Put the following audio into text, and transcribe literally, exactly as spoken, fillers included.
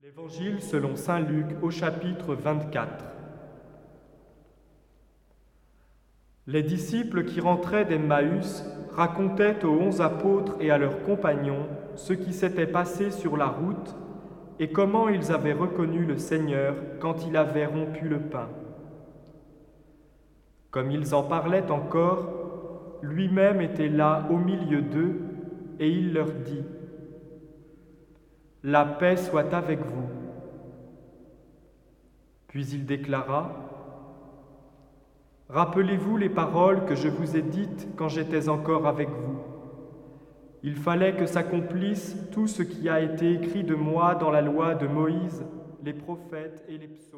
Évangile selon saint Luc au chapitre vingt-quatre. Les disciples qui rentraient d'Emmaüs racontaient aux onze apôtres et à leurs compagnons ce qui s'était passé sur la route et comment ils avaient reconnu le Seigneur quand il avait rompu le pain. Comme ils en parlaient encore, lui-même était là au milieu d'eux et il leur dit : « La paix soit avec vous. » Puis il déclara : « Rappelez-vous les paroles que je vous ai dites quand j'étais encore avec vous. Il fallait que s'accomplisse tout ce qui a été écrit de moi dans la loi de Moïse, les prophètes et les psaumes. »